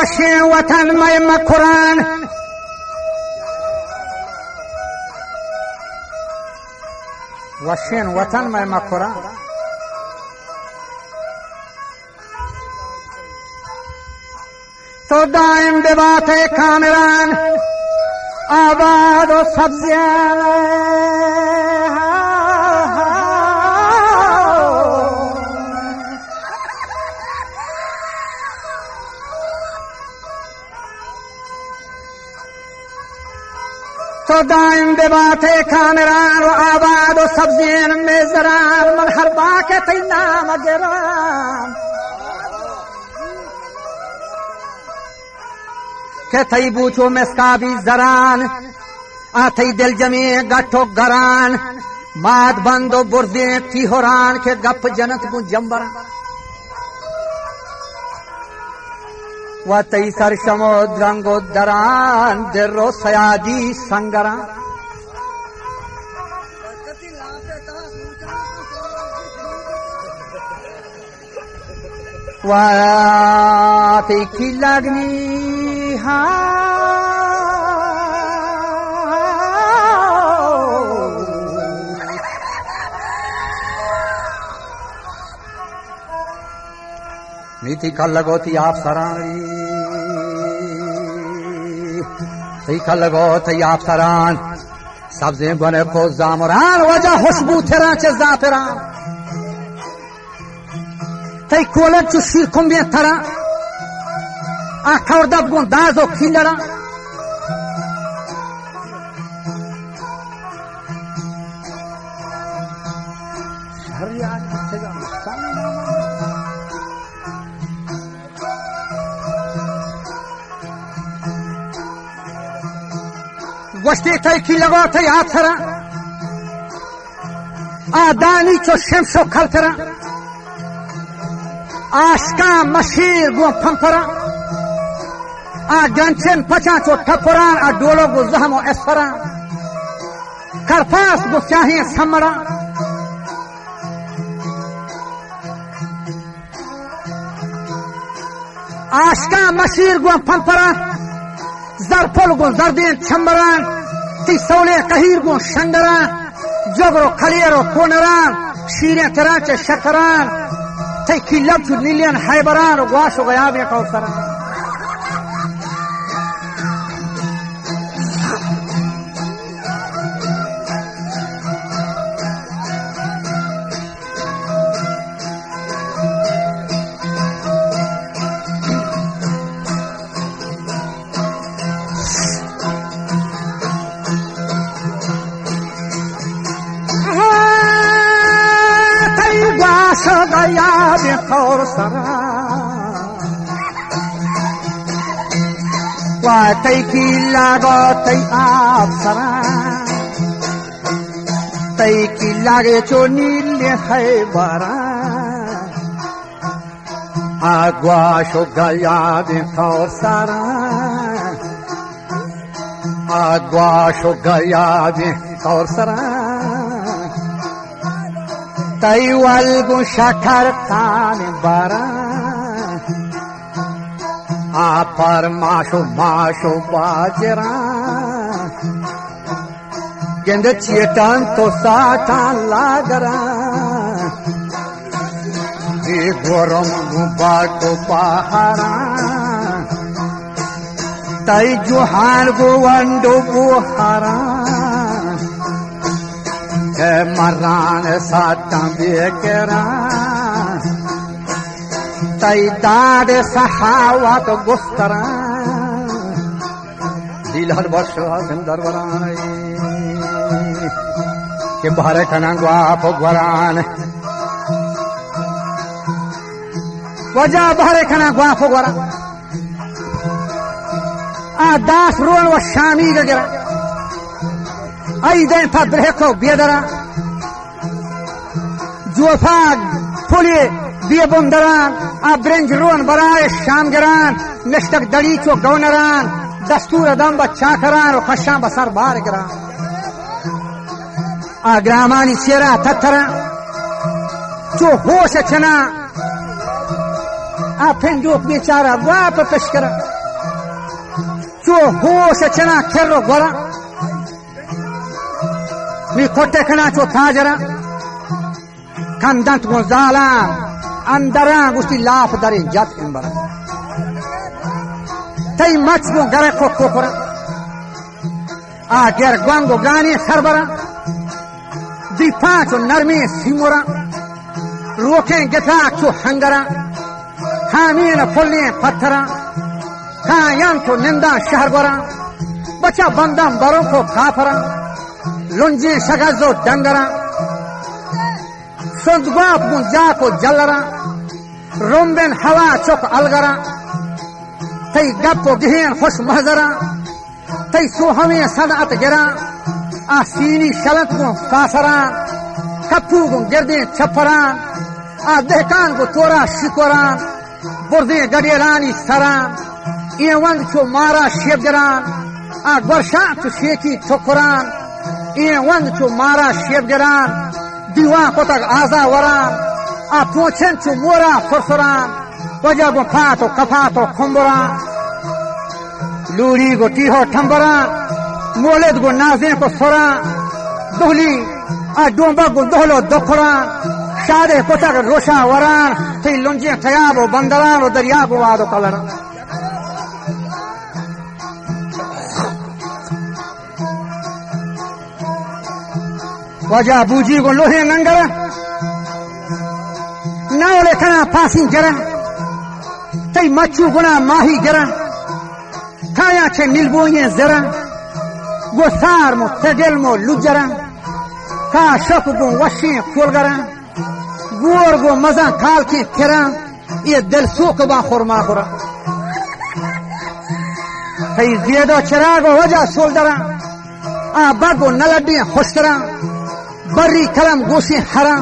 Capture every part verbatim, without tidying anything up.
वशे वतन में मकुरान वशेन वतन में मकुरान तो दाइम बेबात कामरान आबाद और सब्जियां तो दाइम बेबात कामरान और आबाद और सब्जियां में जरान मन हर बाके तई नाम गिरान के थई बूचो में भी जरान आ थई दिल जमी गठो गरान माद बंदो बुर्दे थी होरान के गप जनत गु जंबर व तई सर समुद्रंगो दरान दिरो सयाजी संगरा व तई की लगनी हाँ नीति का लगो थी आप सरानी थी का लगो थी आप सरान सब्जे बने को जामरान वजह खुशबू तेरा चे जाफरान थी कोलर चु शीर कुंबे थरा आखा दब गुन दाजो खिलड़ा वस्ते थई की लगो थई आप थरा आदानी चो शमशो खलतरा आशका मशीर गो फंफरा आ गंचन पचा चो ठपुरान आ डोलो गो जहमो एसफरा करफास गो चाहे समड़ा आशका मशीर गो फंफरा जरफल गो जरदीन छंबरान ती सोले कहीर गो शंडरान जगरो खलियरो कोनरान शीरे तराचे शकरान ती की लबचु नीलियन हैबरान वाशो गयाबे कौसरा गया बेखौर सरा वातई की लागो तई आप सरा तई की लागे चो नीले है बरा आगवाशो गया बेखौर सरा आगवाशो गया बेखौर सरा तई वल्गु शखर खान बरा आ पर माशो माशो बाजरा गेंद चेतन तो साठान लागरा ये गोरम बाटो पहाड़ा तई जुहान गो वंडो बुहारा मरान साता बेकरा तई दाद सहावत गुस्तरा दिल हर वर्ष दरबरान के बारे कनांगवा भगवान वजह बारे कनांगवा भगवान आ दास रोन व शामी गरा आई दें था ब्रेको बेदरा जोफाग फुले बिये बुंदरान आ ब्रेंज रोन बराए शाम गरान नष्टक दड़ी चो गौनरान दस्तूर दम बच्चा करान और खशा बसर बार गरान आ ग्रामानी चेरा थथरा चो होश चना आ फेंजो बेचारा वाप पेश करा चो होश चना खेरो गोरा मी खोटे खना चो थाजरा कंदंत गुजाला अंदरा गुस्ती लाफ दरे जात इंबर तई मच गो गरे को कोकरा आ गर गंगो गानी सरबरा दी पांचो नरमी सिमोरा रोके गथा चो हंगरा हामीन फुल्ले पत्थरा कायम को निंदा शहर गोरा बचा बंदम बरों को काफरा लुंजी शगजो डंगरा सुंदगाप गुंजा को जलरा रोम्बेन हवा चुक अलगरा तई गप्पो गिहेन खुश महजरा तई सोहमे सदात गिरा आसीनी शलत को सासरा कप्पू को गिरदे छपरा आ दहकान को तोरा शिकोरा बुर्दे गडेरानी सरा ये वंद चो मारा शेबगरान आ वर्षा चो शेकी ठोकरान ये वंद चो मारा शेबगरान दीवा को तक आजा वरान आ पोछन चो मोरा फुरफुरान वजह को फातो कफातो खुम्बरा लूरी को टीहो ठम्बरा मोलेद को नाजे को सोरा दोहली आ डोंबा को दोहलो दोखरा शादे को तक रोशा वरान ती लुंजे खयाबो बंदरान दरिया को वादो कलरा वजह बूजी को लोहे नंगरा नावले खना फांसी जरा तई मच्छू गुना माही गिरा खाया छे नीलबोये जरा गो सार मो तेगल मो लुजरा का शक गो वशी खोलगरा गोर गो मजा खाल के खिरा ये दिल सोक बा खुरमा खुरा तई जियदो चिरागो वजह सोलदरा आ बागो नलडी खुशरा बर्री कलम गोशी हरा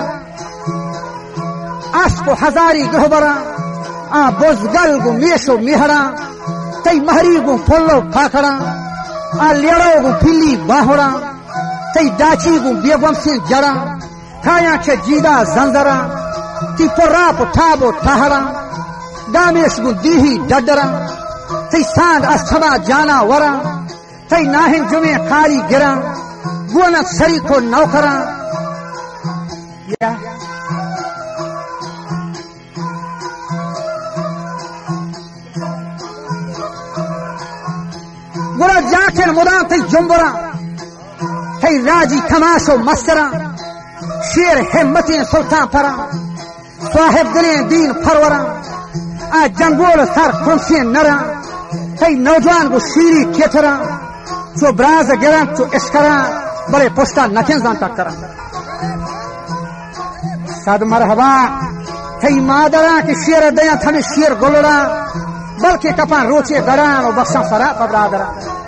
आसको हजारी गहबरा आ बोजगल गो मेशो मिहरा तई महरी गो फोल्लो फाखड़ा आ लेड़ो गो फिली बाहोड़ा तई डाची गो बेगम से जड़ा खाया छे जीदा जंजरा ती पोरा पुठाबो ठहरा दामेश गो दीही डडरा तई सांड अस्थमा जाना वरा तई नाहिन जुमे खारी गिरा गोनक सरी को नौकरा या गुरा जाकर मुदा तई जुम्बरा तई राजी तमाशो मस्तरा शेर हिम्मती सुल्तान परा साहिब दिले दीन फरवरा आ जंगोल सर खुंसी नरा तई नौजवान को शीरी केतरा चो ब्राज गिरा चो इश्करा बड़े पुष्टा नखें जानता करा सद मरहबा तई मादरा के शेर दया थने शेर गोलरा बल्कि कपान रोचे गड़ान और बख्शा सरा पबरादरा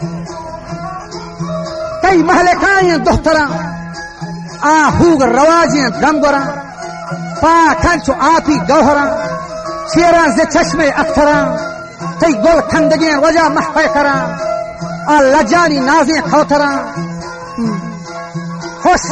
तई महले काये दोहतरा आ हुग रवाजे दमगरा पा खंचो आपी गौहरा शेरा जे चश्मे अख्तरा तई गोल खंदगे वजह महफे करा आ लजानी नाजे खौतरा खुश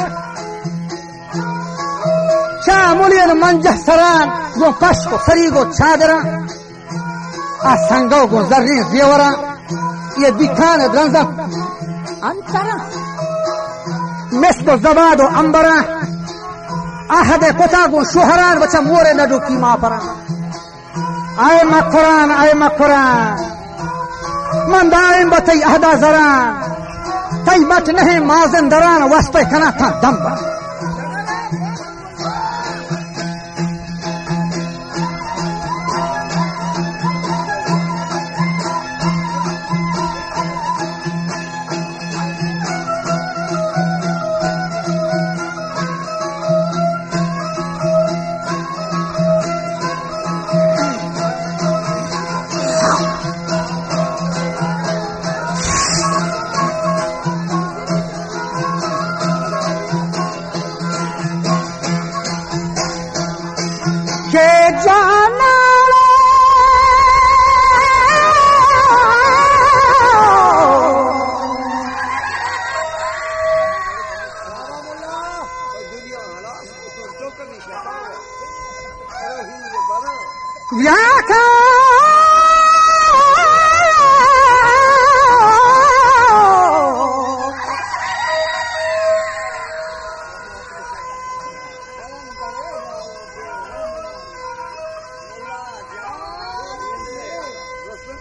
चा मुलियन मंजह सरान वो कश को सरी को चादरा आ संगो को जर्री जेवरा ये दिखान द्रंजा अंतरा मिस्को जबादो अंबरा आहदे कोता को शुहरान बचा मोरे नडू की माँ परा आए मकुरान आए मकुरान मंदाइन बतई अहदा जरान तई मत नहीं माजन दरान वास्ते खना था दम्बा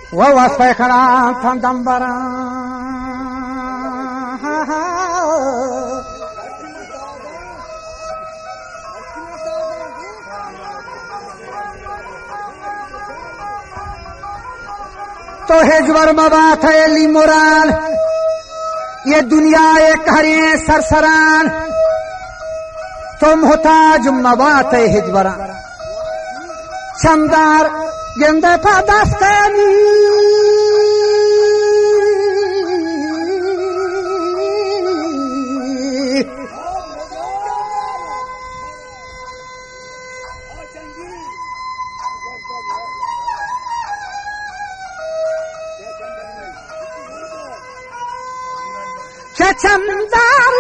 و واسه کنان تندم بران तो हेजवर मबात है ली मुरान ये दुनिया एक हरे सरसरान तो मोहताज मबात है हिजवरान चमदार गेंदे पादास्तानी चमदार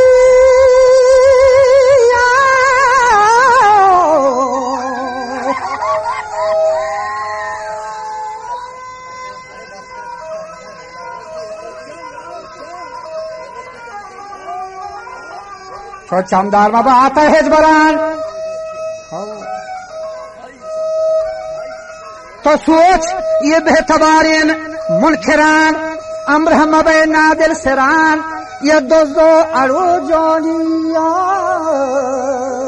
तो चमदार बाबा आता है हिजबरान तो सोच ये बेतबारीन मुनखिरान अम्र मबे नादिल सिरान ये दोस्तों अड़ो जोनिया